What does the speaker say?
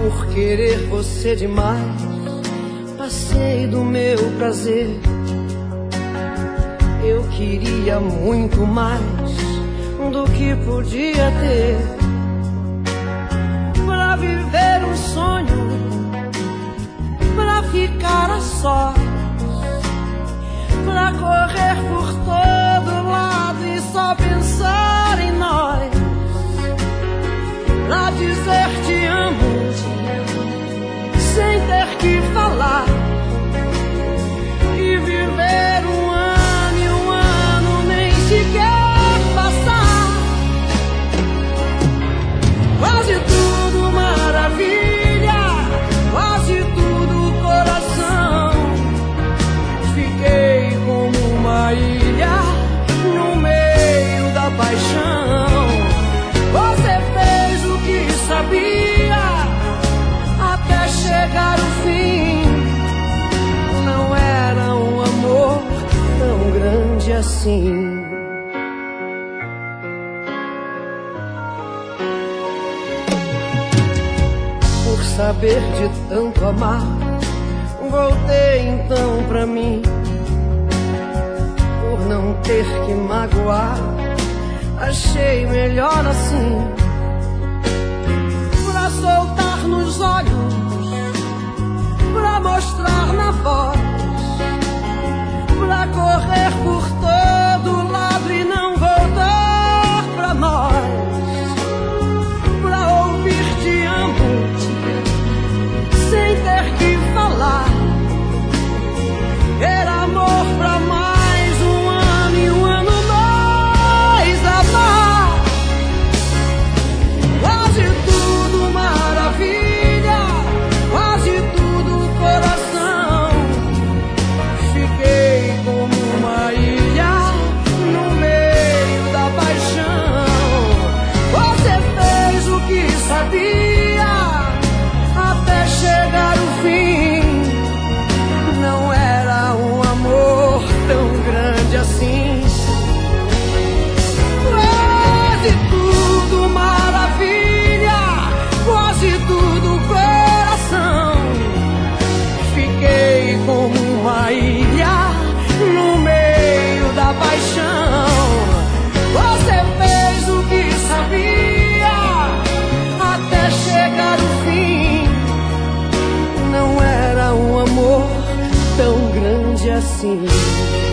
Por querer você demais, passei do meu prazer. Eu queria muito mais do que podia ter, pra viver um sonho, pra ficar a sós, pra correr por todo lado e só pensar em nós, pra dizer te amo sem ter que falar, e viver um ano e um ano nem sequer passar. Quase tudo maravilha, quase tudo coração. Fiquei como uma ilha no meio da paixão. Você fez o que sabia até chegar o fim. Não era um amor tão grande assim. Por saber de tanto amar, voltei então pra mim. Por não ter que magoar, achei melhor assim. Pra soltar nos olhos, pra mostrar na voz, pra correr por todo lado e não voltar pra nós, pra ouvir te amo sem ter que falar. Era amor pra mais um ano e um ano mais amar. Quase tudo maravilha, quase tudo coração. Fiquei como uma ilha no meio da paixão. Você fez o que sabia até chegar o fim. Não era um amor tão grande assim. Quase tudo maravilha, quase tudo coração. Fiquei como uma ilha no meio da paixão. Você fez o que sabia até chegar o fim. Não era um amor tão grande assim.